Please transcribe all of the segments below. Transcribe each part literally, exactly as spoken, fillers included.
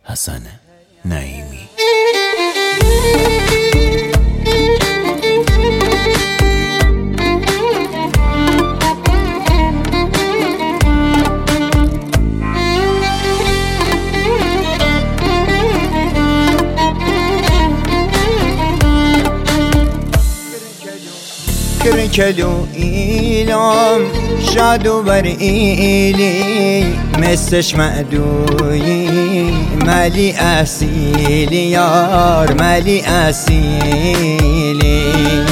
حسن نعیمی. کرکلو ایلام شادو بر ایلی مثلش معدویی مالی اصیلی یار مالی اصیلی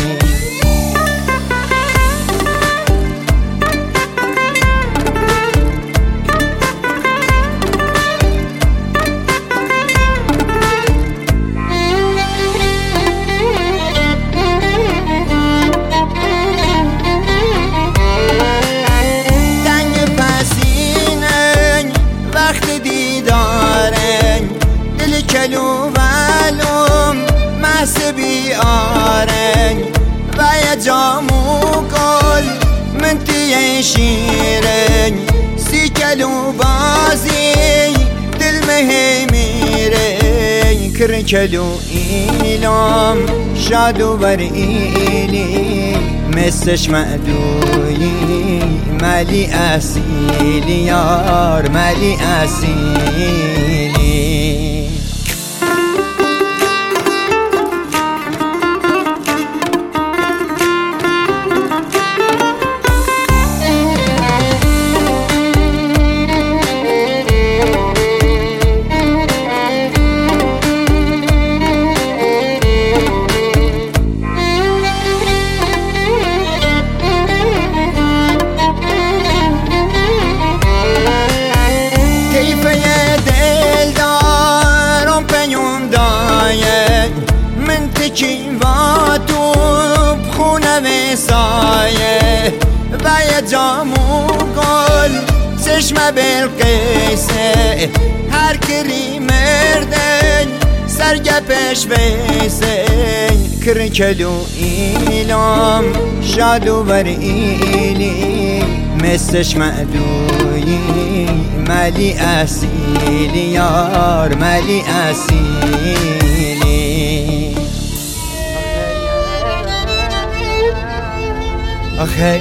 کلو ولوم محسبی آرنگ و یا جامو گل من تیه شیرنگ سی کلو بازی دل مهمیرنگ کر کلو ایلام شادو بر ایلی مثلش معدویی مالی اصیلی یار مالی اصیلی کیم با تو بخونه مسایه و یه جامو گل چشم بلقیسه هر کری مردن سرگپش بیسه کرکلو ایلام شادو بر ایلی مثلش معدویی مالی اصیلی یار مالی اصیلی آخه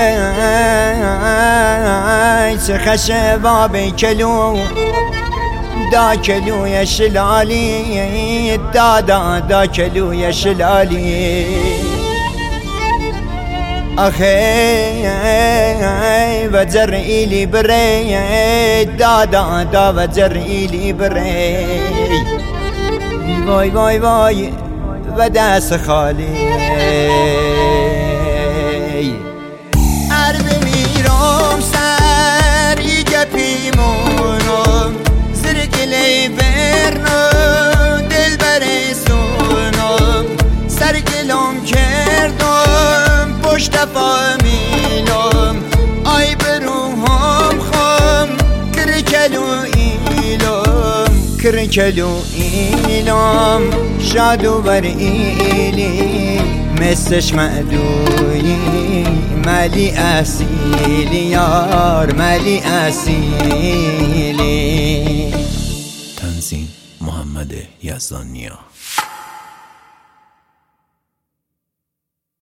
چه خشه باب کلو دا کلوی شلالی دا دا دا کلوی شلالی آخه و جر ایلی بره دا دا دا و جر ایلی بره وای وای وای و دست خالی عرب میرم سر ای گپیمونم زرگلی برنم دل برسونم سرگلم کردم پشت فامیلم آی بروهم خم کرکلو ایلم کرکلو ایلم شادو بر ایلی مثلش معدویی مالی اصیلی یار مالی اصیلی. تنظیم محمد یزدانیا.